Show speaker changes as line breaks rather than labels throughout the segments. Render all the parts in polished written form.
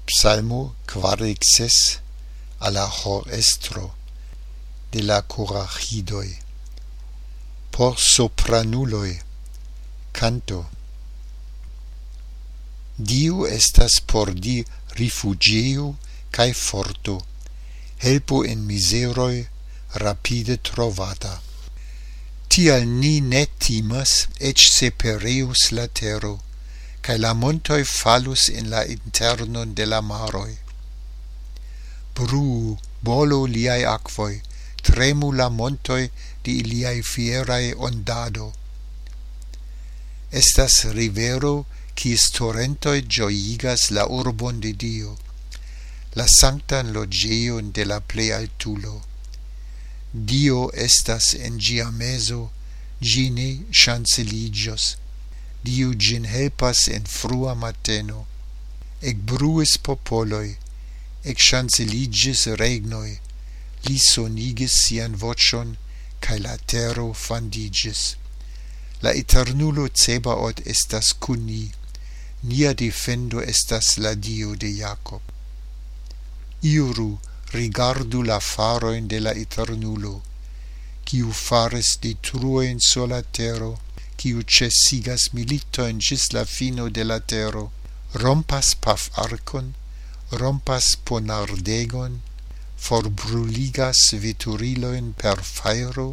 Psalmo 46 alla horestro de la corachidoi. Por sopranuloi, canto. Dio estas por di rifugiu cae forto, helpo in miseroi rapide trovata. Tial ni ne timas, ec se pereus la tero, cae la montoi falus in la internon de la maroi. Bruu bolo liai aquoi, tremu la montoi di iliai fierae ondado. Estas rivero, quis torrentoi gioigas la urbon de Dio, la sanctan logeion de la plei altulo. Dio estas en gia meso, gine chanceligios. Dio gin helpas en frua mateno. Ec bruis popoloi, ec chanceligis regnoi, li sonigis sian vocion, cae la tero fandigis. La eternulo Cebaoth estas cun ni, nia defendo estas la Dio de Jacob. Iru, rigardu la faroin de la eternulo, quiu faris detruoin sola tero, quiu cesigas militoin gis la fino de la tero, rompas paf arcon, rompas ponardegon, forbruligas veturiloin per fairo.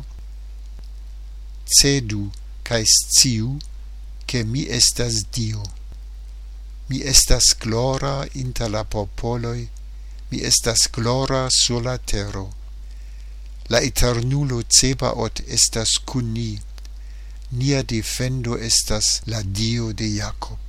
Cedu, cae sciu, che mi estas Dio. Mi estas glora inter la popoloi, mi estas glora sur la tero. La eternulo Cebaoth estas cun ni, nia defendo estas la Dio de Jacob.